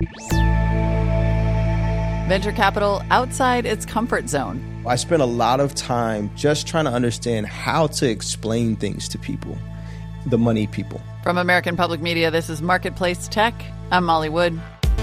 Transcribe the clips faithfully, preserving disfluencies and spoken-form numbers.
Venture capital outside its comfort zone. I spent a lot of time just trying to understand how to explain things to people, the money people. From American Public Media, this is Marketplace Tech. I'm Molly Wood.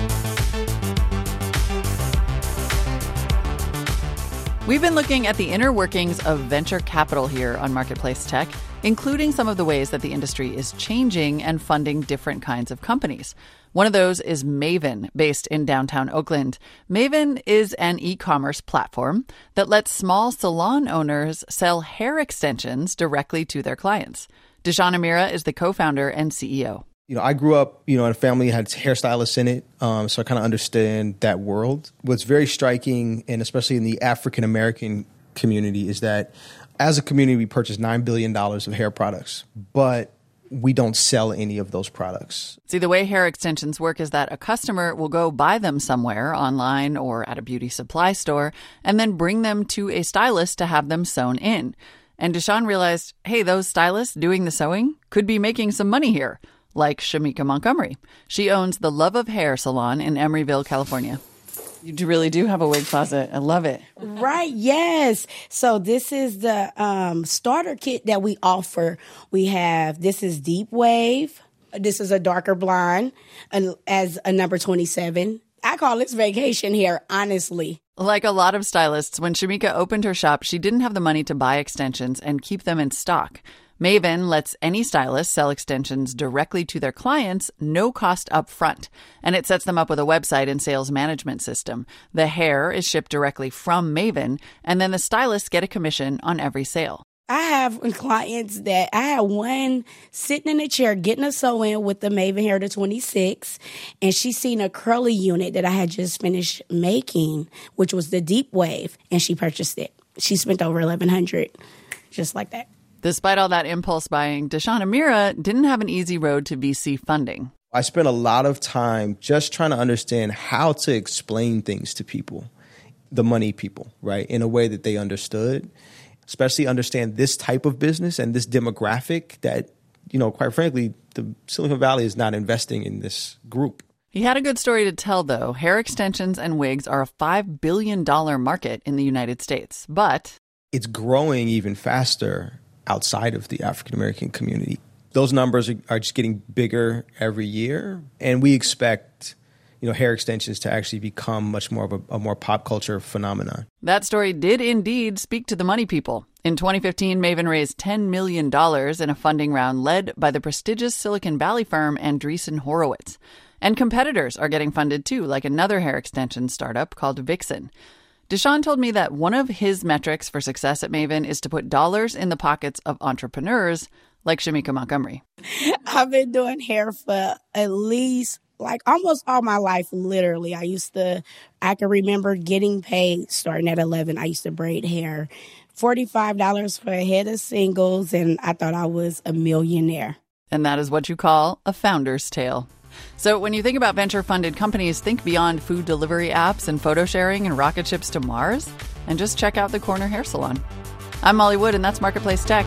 We've been looking at the inner workings of venture capital here on Marketplace Tech, including some of the ways that the industry is changing and funding different kinds of companies. One of those is Maven, based in downtown Oakland. Maven is an e-commerce platform that lets small salon owners sell hair extensions directly to their clients. Deshaun Amira is the co-founder and C E O. You know, I grew up, you know, in a family that had hairstylists in it, um, so I kind of understand that world. What's very striking, and especially in the African-American community, is that as a community, we purchase nine billion dollars of hair products, but we don't sell any of those products. See, the way hair extensions work is that a customer will go buy them somewhere online or at a beauty supply store and then bring them to a stylist to have them sewn in. And Deshaun realized, hey, those stylists doing the sewing could be making some money here. Like Shamika Montgomery. She owns the Love of Hair salon in Emeryville, California. You really do have a wig closet. I love it. Right, yes. So this is the um, starter kit that we offer. We have, this is Deep Wave. This is a darker blonde uh, as a number twenty-seven. I call this vacation hair, honestly. Like a lot of stylists, when Shamika opened her shop, she didn't have the money to buy extensions and keep them in stock. Maven lets any stylist sell extensions directly to their clients, no cost up front, and it sets them up with a website and sales management system. The hair is shipped directly from Maven, and then the stylists get a commission on every sale. I have clients that I had one sitting in a chair getting a sew in with the Maven Hair to twenty-six, and she seen a curly unit that I had just finished making, which was the Deep Wave, and she purchased it. She spent over eleven hundred dollars just like that. Despite all that impulse buying, Deshaun Amira didn't have an easy road to V C funding. I spent a lot of time just trying to understand how to explain things to people, the money people, right, in a way that they understood, especially understand this type of business and this demographic that, you know, quite frankly, the Silicon Valley is not investing in this group. He had a good story to tell, though. Hair extensions and wigs are a five billion dollars market in the United States, but it's growing even faster outside of the African-American community. Those numbers are, are just getting bigger every year, and we expect, you know, hair extensions to actually become much more of a, a more pop culture phenomenon. That story did indeed speak to the money people. In twenty fifteen, Maven raised ten million dollars in a funding round led by the prestigious Silicon Valley firm Andreessen Horowitz. And competitors are getting funded too, like another hair extension startup called Vixen. Deshaun told me that one of his metrics for success at Maven is to put dollars in the pockets of entrepreneurs like Shamika Montgomery. I've been doing hair for at least like almost all my life, literally. I used to, I can remember getting paid starting at eleven. I used to braid hair, forty-five dollars for a head of singles, and I thought I was a millionaire. And that is what you call a founder's tale. So when you think about venture-funded companies, think beyond food delivery apps and photo sharing and rocket ships to Mars, and just check out the Corner Hair Salon. I'm Molly Wood, and that's Marketplace Tech.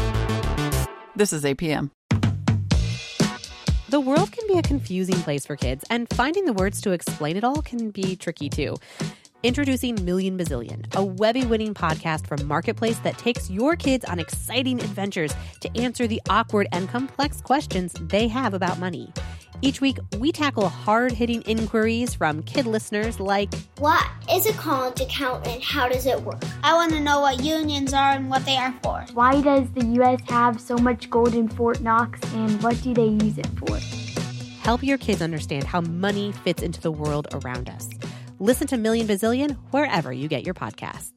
This is A P M. The world can be a confusing place for kids, and finding the words to explain it all can be tricky too. Introducing Million Bazillion, a Webby-winning podcast from Marketplace that takes your kids on exciting adventures to answer the awkward and complex questions they have about money. Each week, we tackle hard-hitting inquiries from kid listeners like, what is a college account and how does it work? I want to know what unions are and what they are for. Why does the U S have so much gold in Fort Knox and what do they use it for? Help your kids understand how money fits into the world around us. Listen to Million Bazillion wherever you get your podcasts.